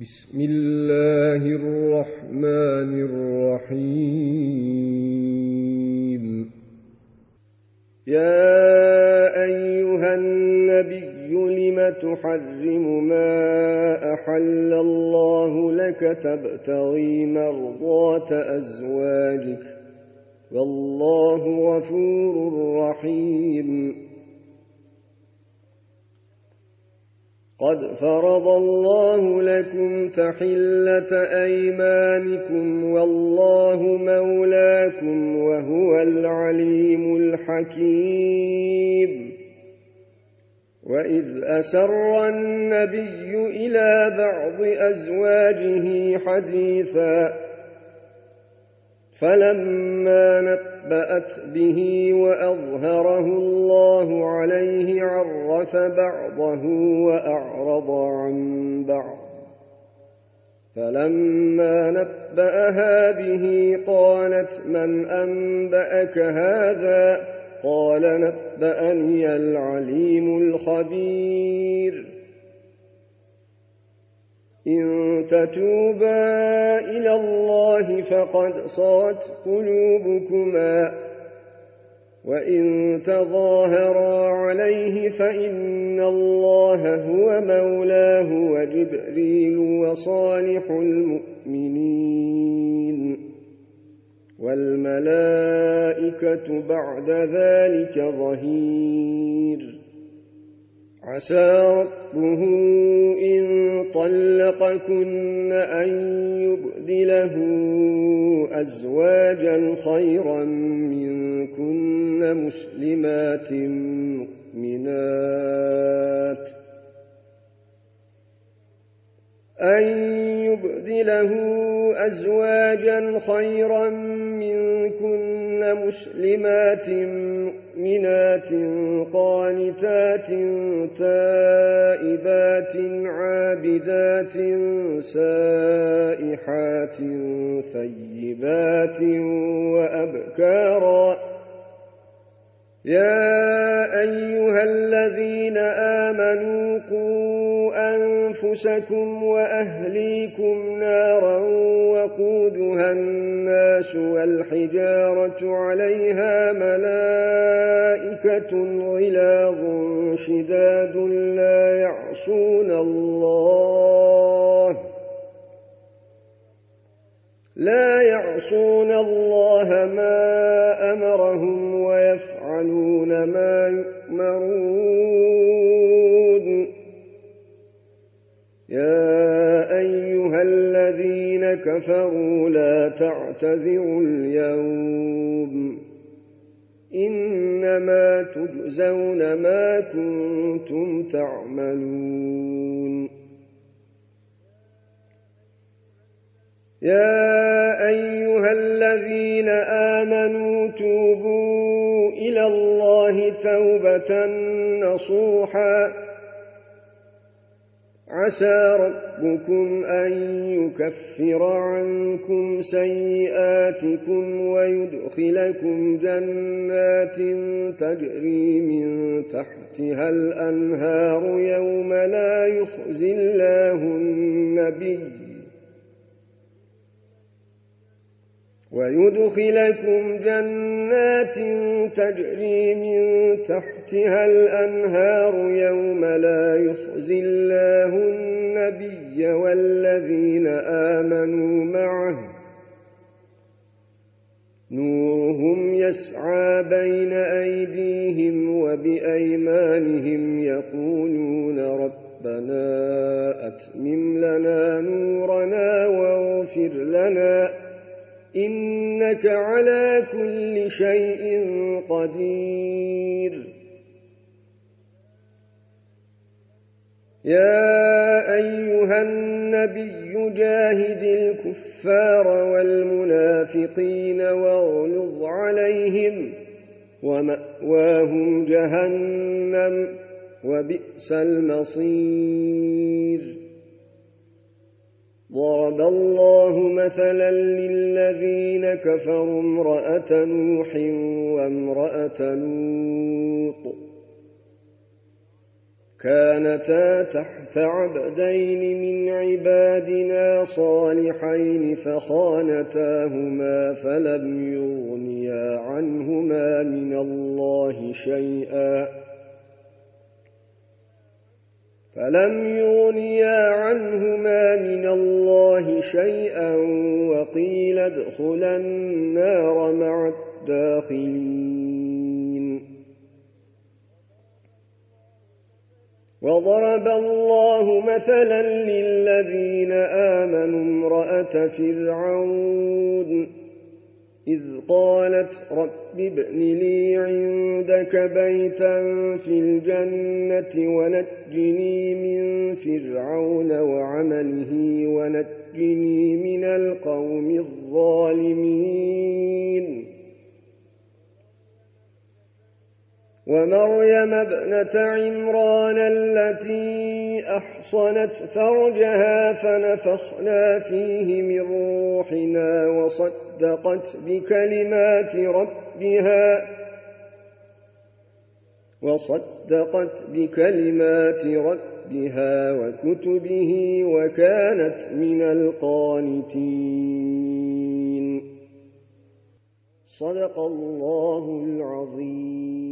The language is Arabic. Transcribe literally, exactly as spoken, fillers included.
بسم الله الرحمن الرحيم. يا أيها النبي لم تحرم ما أحل الله لك تبتغي مرضات أزواجك والله غفور رحيم. قد فرض الله لكم تحلة أيمانكم والله مولاكم وهو العليم الحكيم. وإذ أسر النبي إلى بعض أزواجه حديثا فلما نبأت به وأظهره الله عليه عرف بعضه وأعرض عن بعض. فلما نبأها به قالت من أنبأك هذا؟ قال نبأني العليم الخبير. إن تتوبا إلى الله فقد صغت قلوبكما وإن تظاهرا عليه فإن الله هو مولاه وجبريل وصالح المؤمنين والملائكة بعد ذلك ظهير. عسى ربه إن طلقكن أن يبدله أزواجا خيرا منكن مسلمات مؤمنات أن يبدله أزواجا خيرا منكن مسلمات مؤمنات قانتات تائبات عابدات سائحات ثيبات وأبكارا. يا أيها الذين آمنوا قوا أنفسكم وأهليكم نارا وقودها الناس والحجارة عليها ملائكة غلاظ شداد لا يعصون الله لا يعصون الله ما أمرهم ويفعلون ما يؤمرون. يا أيها الذين كفروا لا تعتذروا اليوم إنما تجزون ما كنتم تعملون. يا أيها الذين آمنوا توبوا إلى الله توبة نصوحا عسى ربكم أن يكفر عنكم سيئاتكم ويدخلكم جنات تجري من تحتها الأنهار يوم لا يخزي الله النبي ويدخلكم جنات تجري من تحتها الأنهار يوم لا يخزي الله النبي والذين آمنوا معه نورهم يسعى بين أيديهم وبأيمانهم يقولون ربنا أتمم لنا نورنا واغفر لنا إنك على كل شيء قدير. يا أيها النبي جاهد الكفار والمنافقين واغلظ عليهم ومأواهم جهنم وبئس المصير. ضرب الله مثلا للذين كفروا امرأة نوح وامرأة لوط كانتا تحت عبدين من عبادنا صالحين فخانتاهما فلم يغنيا عنهما من الله شيئا فلم يغنيا عنهما من الله شيئا وقيل ادخلا النار مع الداخلين. وضرب الله مثلا للذين آمنوا امرأة فرعون إذ قالت رب ابن لي عندك بيتا في الجنة ونجني من فرعون وعمله ونجني من القوم الظالمين. ومريم ابنة عمران التي أحصنت فرجها فنفخنا فيه من روحنا وصدقت بكلمات ربها وصدقت بكلمات ربها وكتبه وكانت من القانتين. صدق الله العظيم.